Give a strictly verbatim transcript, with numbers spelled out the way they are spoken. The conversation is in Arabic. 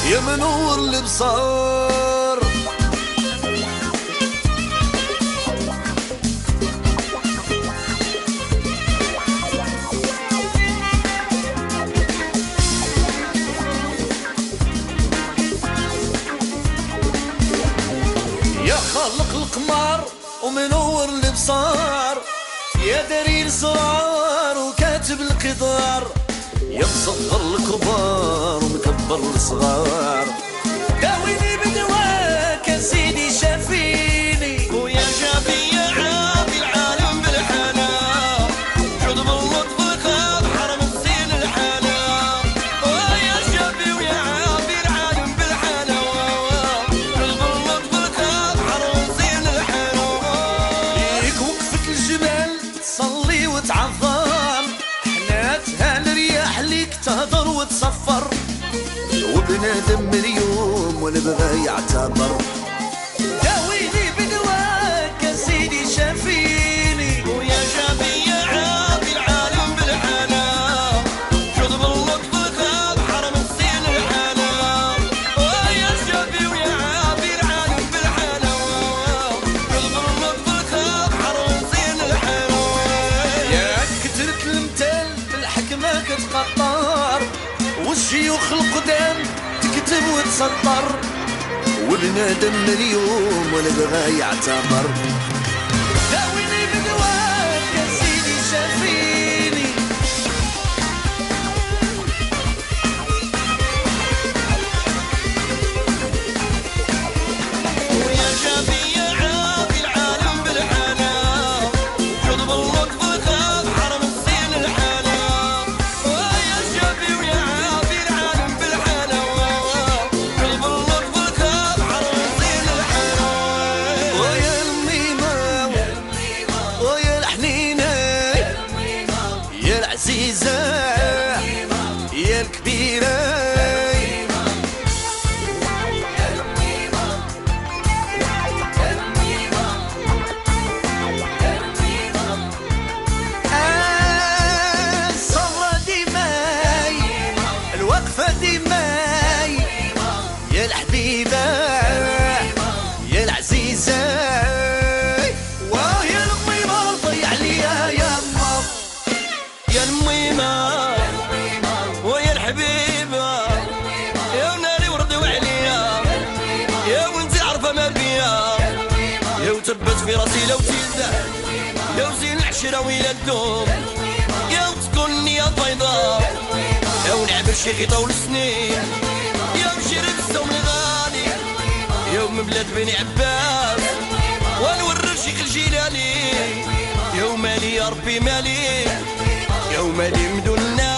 يا منور البصار. يا خالق القمر ومنور البصار، يا دليل السرار وكاتب القدر، يا مصغر الكبار ومكبر الصغار. داويني بدواك يا سيدي شافيني، ويا شافي يا عافي العالم بالحنان، جود باللطف خاف حرم الزين الحنان. ويا شافي ويا عافي العالم بالحنان، جود باللطف خاف حرم الزين الحنان. ليك وقفة الجبال تصلي وتعظم، حناتها الرياح ليك تهضر وتصفر، وبنادم اليوم ولا بغى يعتبر. داويني بدواك يا سيدي شافيني، ويا شافي يا عافي العالم بالحنان، جود باللطف خاف حرم الزين الحنان. ويا شافي ويا عافي العالم بالحنان، جود باللطف خاف حرم الزين الحنان. ياك كترت المثال بالحكمة كتقطر، والشيوخ القدام تكتب وتسطر، وبنادم اليوم ولا بغى يعتبر. داويني بدواك يا سيدي شافيني. ويا شافي يا عافي العالم بالحنان، جود باللطف خاف حرم الزين الحنان. ويا شافي ويا عافي العالم بالحنان، جود باللطف خاف حرم الزين الحنان. ويا الميمة ويا الحنينة يا العزيزة يا الكبيرة. آه، الصبرة ديماي، الوقفة ديماي، يا الحبيبة يا العزيزة. واه يا الميمة ضيع ليا يما، يا الميمة ويا الحبيبة، يا وناري ورد وعليا، يا ونتي عارفة ما بيا، يا وتبت في راسي لو تيزا، يا وزين العشرة ويا الدوم، يا وتكون يا بيضاء، يا ونعبر شي غيطة والسنين، يا وشري السوم الغالي، يا ومن بلاد بني عباس، ونورر شيخ الجيلاني، يا ومالي يا ربي مالي، يا ومالي مدن الناس.